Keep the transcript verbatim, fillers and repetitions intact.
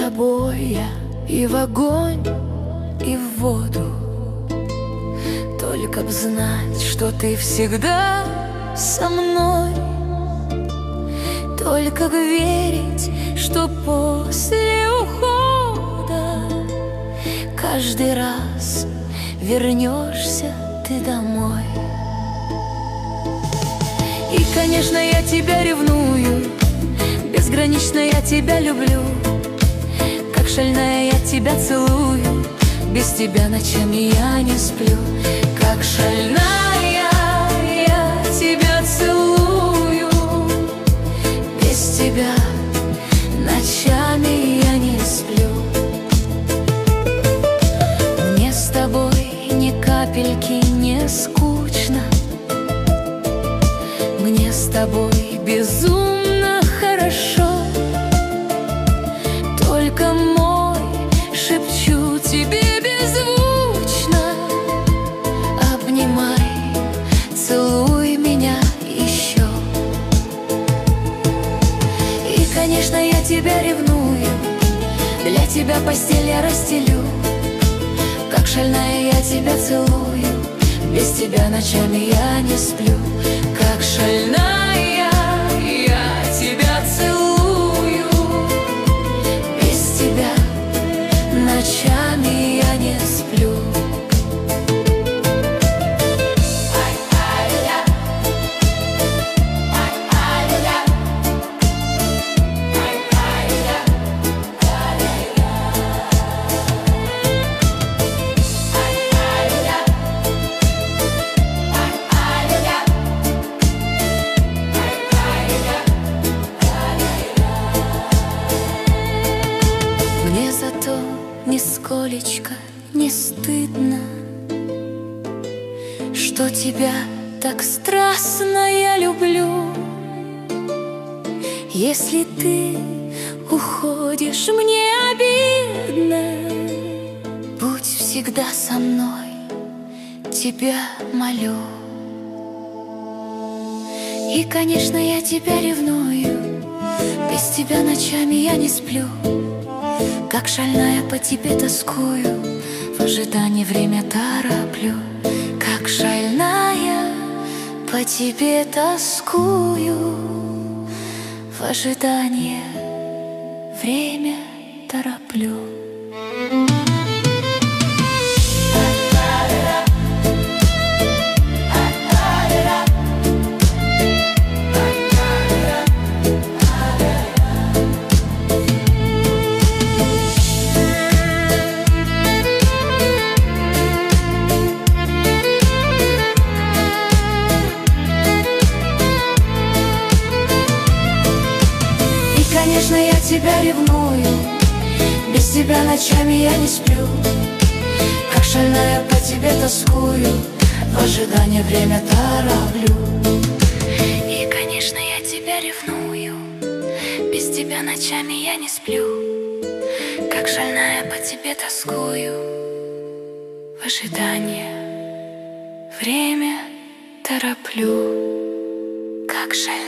тобой я и в огонь, и в воду. Только б знать, что ты всегда со мной. Только б верить, что после ухода каждый раз вернешься ты домой. И, конечно, я тебя ревную, безгранично я тебя люблю. Как шальная я тебя целую, без тебя ночами я не сплю. Как шальная я тебя целую, без тебя ночами я не сплю. Мне с тобой ни капельки не скучно, мне с тобой безумно хорошо. Только мой шепчу тебе беззвучно: обнимай, целуй меня еще. И, конечно, я тебя ревную, для тебя постель я расстелю. Как шальная я тебя целую, без тебя ночами я не сплю. Как шальная я тебя целую, без тебя ночами я не сплю. Мне зато нисколечко не стыдно, что тебя так страстно я люблю. Если ты уходишь, мне обидно. Будь всегда со мной, тебя молю. И, конечно, я тебя ревную, без тебя ночами я не сплю. Как шальная по тебе тоскую, в ожидании время тороплю. Как шальная по тебе тоскую, в ожидании время тороплю. Конечно, я тебя ревную, без тебя ночами я не сплю. Как шальная по тебе тоскую, в ожидании время тороплю. И, конечно, я тебя ревную, без тебя ночами я не сплю. Как шальная по тебе тоскую, в ожидании время тороплю. Как шальная.